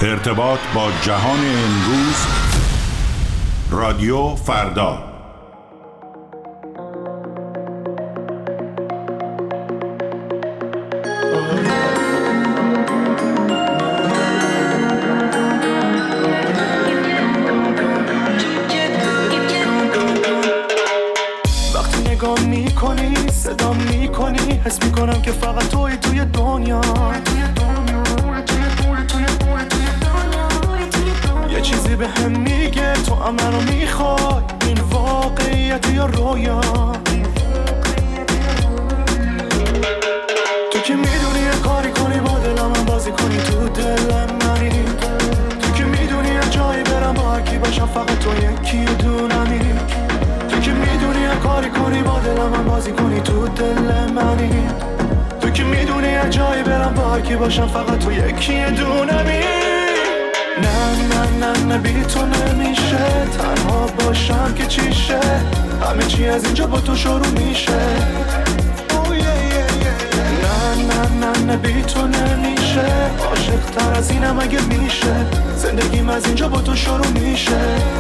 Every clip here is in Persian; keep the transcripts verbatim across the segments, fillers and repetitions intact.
ارتباط با جهان امروز. رادیو فردا. وقتی نگاه میکنی صدا میکنی حس میکنم که فقط توی توی دنیا. یه چیزی به هم میگه تو هم منو میخوای، این واقعیت یا رویا. تو که میدونی یه کاری کنی با دلم من بازی کنی تو دلم منی. تو که میدونی یه جایی برم با هرکی باشم فقط تو یکی دونمی. تو که میدونی یه کاری کنی با دلم من بازی کنی تو دل منی. تو که میدونی یه جایی برم با هرکی باشم فقط تو یکی دونمی. نه نه نه نه بی تو نمیشه تنها باشم که چیشه، همه چی از اینجا با تو شروع میشه. نه نه نه نه بی تو نمیشه، عاشق تر از اینم اگه میشه، زندگیم از اینجا با تو شروع میشه.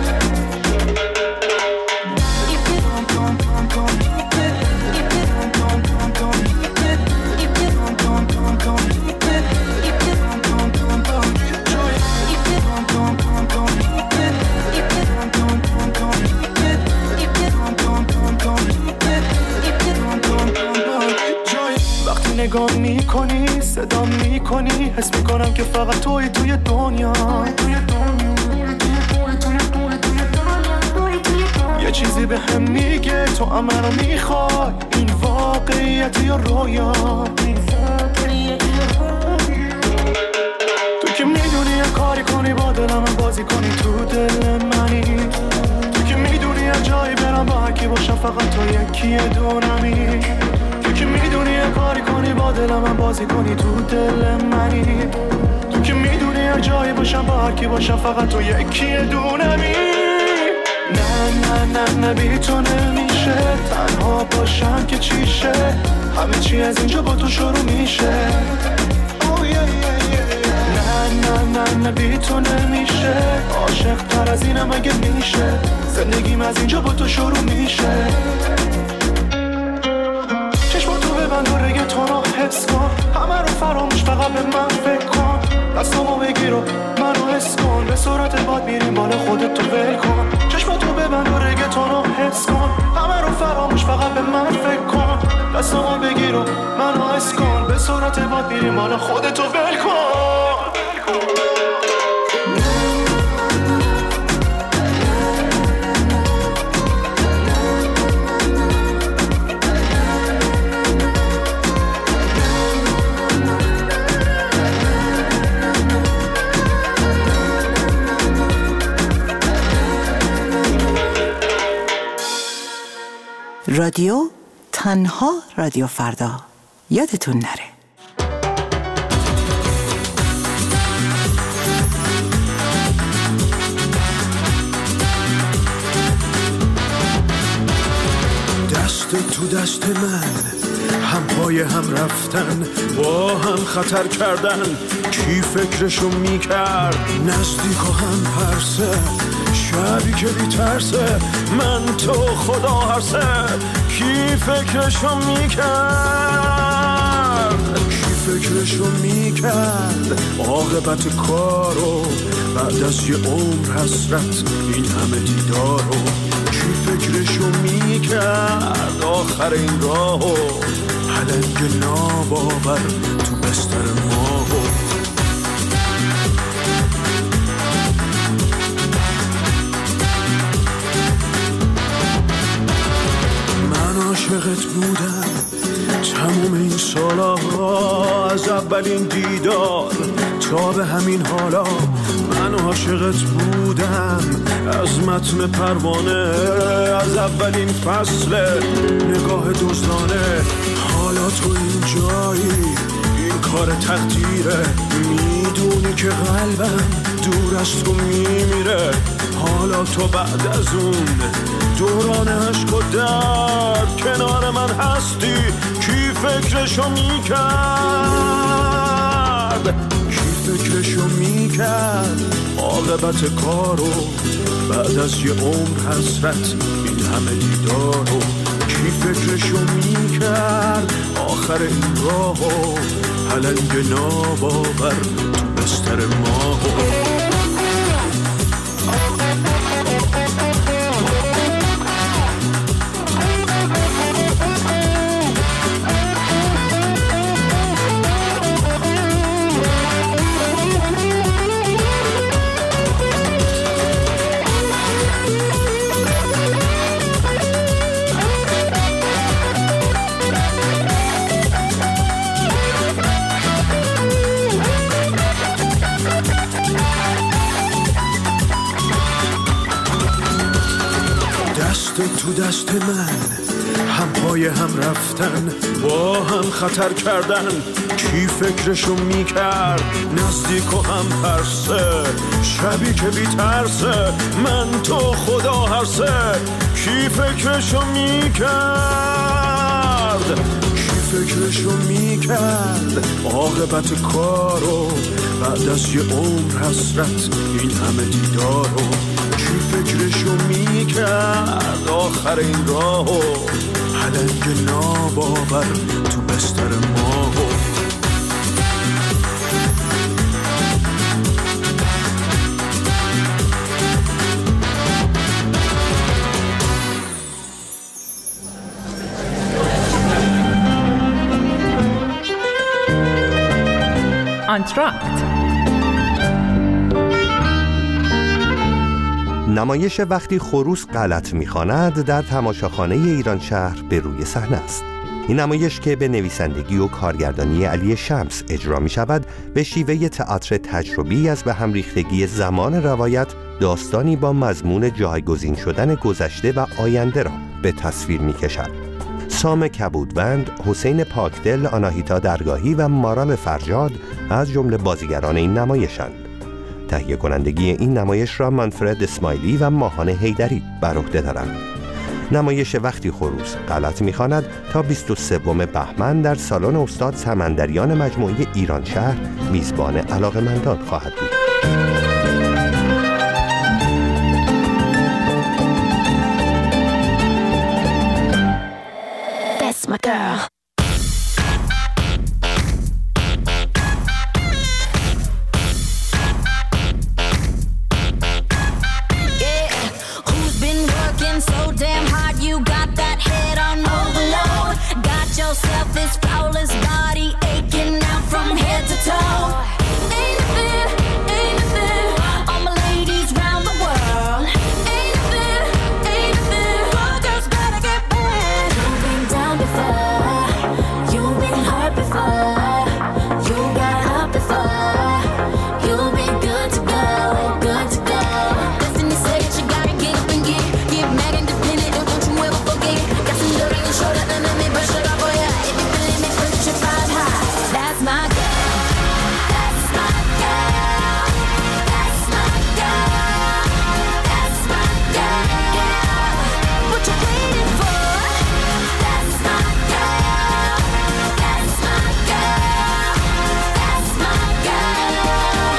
نگاه میکنی صدا میکنی حس میکنم که فقط توی توی دنیا. یه چیزی به هم میگه تو هم منو میخوای، این واقعیت یا رویا. تو که میدونی یه کاری کنی با دلم من بازی کنی تو دل منی. تو که میدونی یه جایی برم با هرکی باشم فقط تو یکی دونمی. تو که میدونی یه کاری کنی با دلم من بازی کنی تو دل منی. تو که میدونی یه جایی باشم با هرکی باشم فقط تو یکی دونمی. نه نه نه نه بی تو نمیشه تنها باشم که چیشه، همه چی از اینجا با تو شروع میشه. نه نه نه نه بی تو نمیشه، عاشق تر از اینم اگه میشه، زندگیم از اینجا با تو شروع میشه. ببند و رگتون رو حس کن، همه رو فراموش فقط به من فکر کن. دستامو بگیر و منو حس کن، به سرعت باد میریم بالا خودت تو ول کن. چشماتو ببند و رگتون رو حس کن، همه رو فراموش فقط به من فکر کن. دستامو بگیر و منو حس کن، به سرعت باد میریم بالا خودت تو ول کن. رادیو تنها رادیو فردا، یادتون نره. دست تو دست من، هم پای هم رفتن، با هم خطر کردن، کی فکرشو میکرد نزدیک و هم پرسه، شبی که بی ترسه، من تو خدا هرسه، کی فکرشو میکرد، کی فکرشو میکرد عاقبت کارو، بعد از یه عمر حسرت این همه دیدارو، کی فکرشو میکرد آخر این راهو، پلنگ ناباور تو بستر ماهو. عاشقت بودم تموم این سالا، از اولین دیدار تا به همین حالا. من عاشقت بودم از متن پروانه، از اولین فصل نگاه دزدانه. حالا تو این جایی، این کار تقدیره، میدونی که قلبم دور از تو میمیره. حالا تو بعد از اون دوران عشق و درد کنار من هستی، کی فکرشو میکرد، کی فکرشو میکرد عاقبت کارو، بعد از یه عمر حسرت این همه دیدارو. کی فکرشو میکرد آخر این راهو، پلنگ ناباور تو بستر ماهو. تو دست من هم پای هم رفتن، با هم خطر کردن. کی فکرشو میکرد نزدیک و هم پرسه، شبی که بی ترسه من تو خدا هرسه. کی فکرشو میکرد، کی فکرشو میکرد عاقبت کارو، بعد از یه عمر حسرت این همه دیدارو. کی فکرشو میکرد آخر این راهو، پلنگ ناباور تو بستر ماهو. آنتراکت نمایش وقتی خروس غلط می‌خواند در تماشاخانه ایران شهر به روی صحنه است. این نمایش که به نویسندگی و کارگردانی علی شمس اجرا می‌شود، به شیوه تئاتر تجربی از به هم ریختگی زمان روایت، داستانی با مضمون جایگزین شدن گذشته و آینده را به تصویر می‌کشد. سام کبودوند، حسین پاکدل، آناهیتا درگاهی و مارال فرجاد از جمله بازیگران این نمایشند. تهیه کنندگی این نمایش را منفرد اسماعیلی و ماهان حیدری بر عهده دارند. نمایش وقتی خروس غلط می‌خواند تا بیست و سوم بهمن در سالن استاد سمندریان مجموعه ایران شهر میزبان علاقه‌مندان خواهد بود. That's my girl. So damn hard, you got that head on overload. Got yourself this flawless body aching out from head to toe. Ain't it fair, ain't it fair, all my ladies round the world. Ain't it fair, ain't it fair, all girls gotta get back. You've been down before, you've been hurt before, you got up before. You'll be good to go, good to go. Destiny said you gotta get up and get. Mad independent, don't you ever forget. Got some dirt on your shoulder, then let me brush it off for ya. If you feeling me, put your five high. That's my girl. That's my girl. That's my girl. That's my girl. What you waiting for? That's my girl. That's my girl. That's my girl.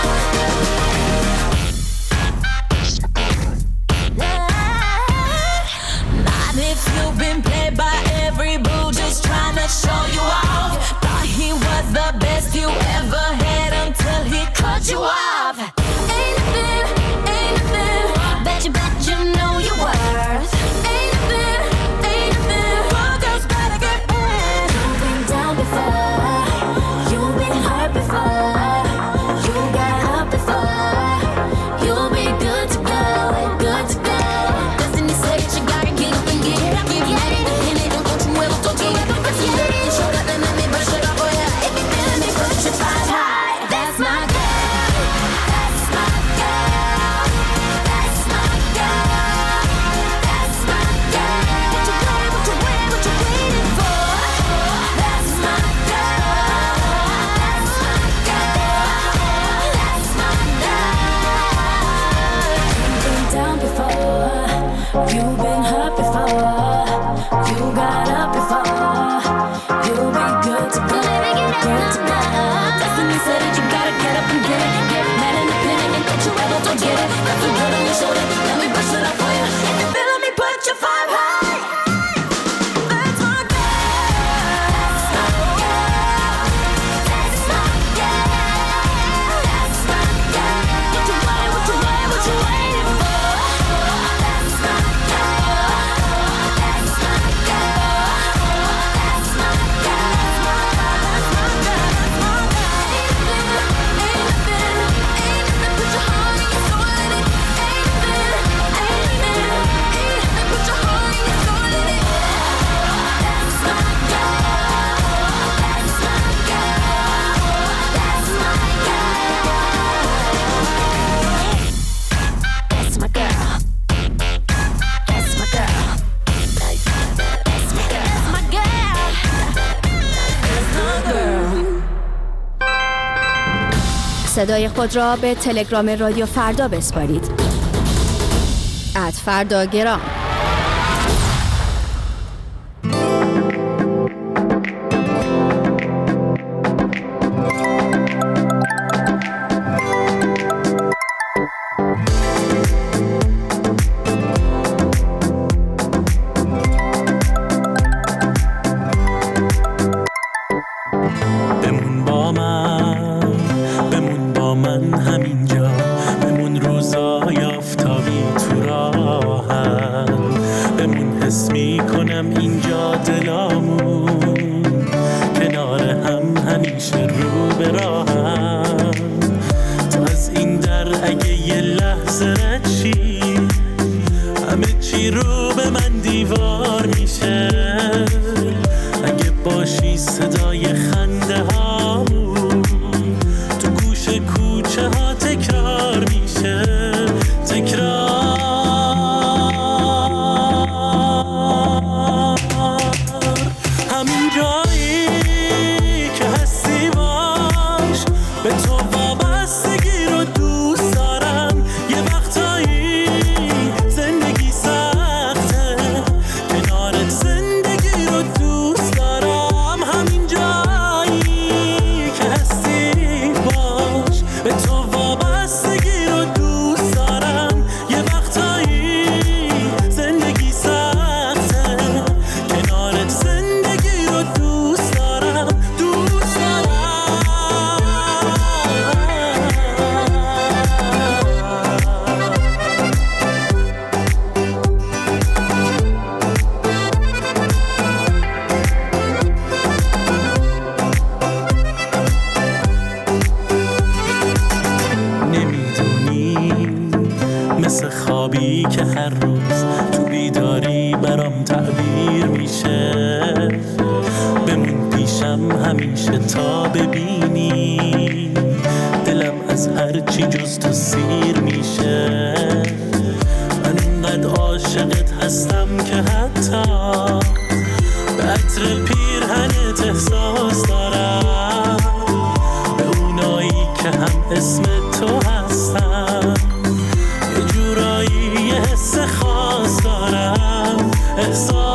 If you've been played by every boo just trying to show you off, thought he was the best you ever had until he cut you off. Ain't it fair, ain't it fair, bet you bet you know your worth. Ain't it fair, ain't it fair, all girls gotta get back. You've been down before, you've been hurt before, you got up before. You'll be good to go, good to go. Destiny said you gotta get up and get. Give me that independent, don't you ever forget. Got some dirt in your shoulder, then let me brush it off for ya. If you feeling me, put your five high. That's my girl. That's my girl. That's my girl. That's my girl. What you waiting, what you waiting, what you waiting for? That's my girl. That's my girl. That's my girl. You've been down before, you've been hurt before, you got up before. You'll be good to go, good to go. Destiny said that you gotta get up and get get it. Got the blood on your shoulder, let me brush it up for you. If you're feeling me, put your five high. That's my girl. That's my girl. That's my girl. That's my girl. What you waiting, what you waiting, what you waiting for? That's my girl. That's my girl. That's my girl. That's my girl. That's my girl. Ain't nothing, ain't nothing, put your heart and your soul in it. Ain't nothing, ain't nothing, ain't nothing, put your heart and your soul in it. That's my girl. That's my girl. That's my girl. That's my girl. That's my girl. That's my girl. That's my girl. That's my girl. صدای خود را به تلگرام رادیو فردا بسپارید. ات فرداگرام. بمون با من، بمون با من همینجا، بمون روزای آفتابی تو راهم، بمون حس میکنم اینجا دلامون کنار هم همیشه رو به راهم. تو از این در اگه یه لحظه رد شی، همه چی رو به من دیوار میشه. اگه باشی صدای خنده هامون تو گوش کوچه ها تکرار میشه، تکرار. همین جایی که هستی باش، به تو وابستگی رو دوست دارم. یه وقتایی زندگی سخته، کنارت زندگی رو دوست دارم. همین جایی که هستی باش، به تو وابستگی رو دوست دارم. یه وقتایی زندگی سخته، کنارت زندگی رو دوست دارم، دوست دارم. نمیدونی مثل خوابی که هر روز تو بیداری برام تعبیر میشه. بمون پیشم همیشه تا ببینی دلم از هر چی جز تو سیر میشه. من اینقدر عاشقت هستم که حتی به عطر پیرهنت احساس دارم، به اونایی که هم اسم تو هستن. یه جورایی یه حس خاص دارم، احساس